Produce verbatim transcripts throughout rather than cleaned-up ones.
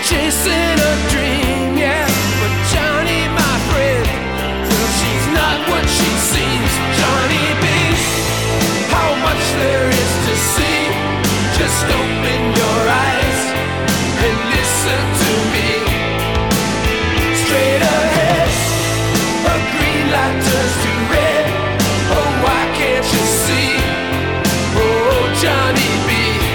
chasing a dream, yeah. But Johnny, my friend, well, she's not what she seems. Johnny B, how much there is to see. Just open your eyes and listen to me. Straight ahead, a green light turns to red. Oh, why can't you see? Oh, Johnny B.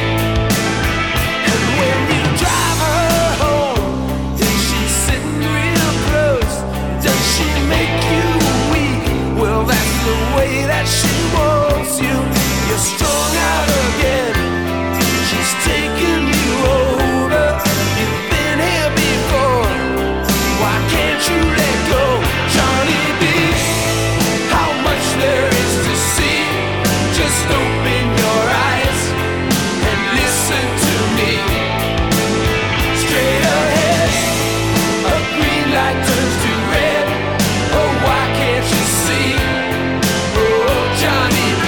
And when you drive her home, is she sitting real close? Does she make you weak? Well, that's the way that she wants you. You're strung out again. She's taking you over. You've been here before. Why can't you let go? Johnny B, how much there is to see. Just open your eyes and listen to me. Straight ahead, a green light turns to red. Oh, why can't you see? Oh, Johnny B.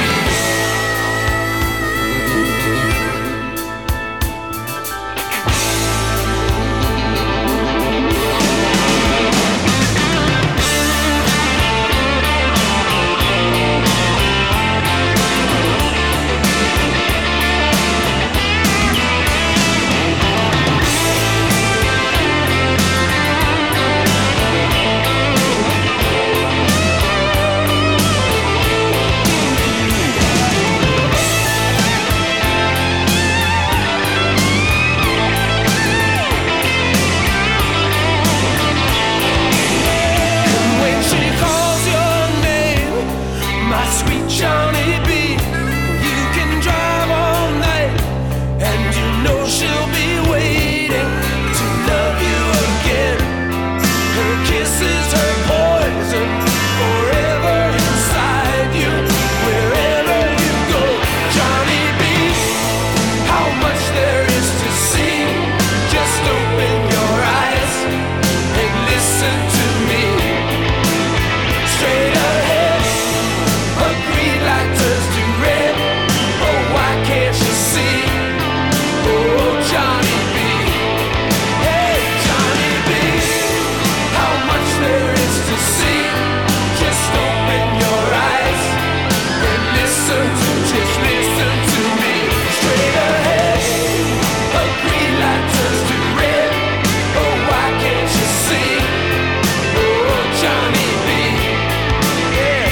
When she calls your name, my sweet Johnny B, you can drive all night, and you know she'll be waiting to love you again. Her kisses, her poison, forever inside you, wherever you go. Johnny B, how much there is to see. Just open your eyes and listen to me. Straight ahead, a green light turns to red. Oh, why can't you see? Oh, Johnny B. Hey, Johnny B, how much there is to see. Just open your eyes and listen to, just listen to me. Straight ahead, a green light turns to red. Oh, why can't you see? Oh, Johnny B. Yeah.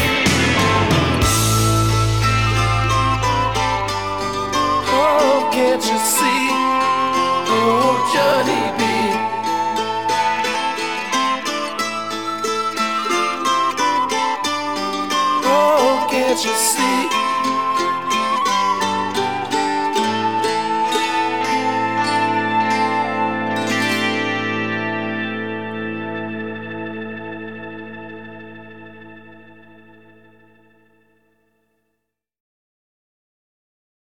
Oh, can't you see? Oh, Johnny B. Oh, can't you see?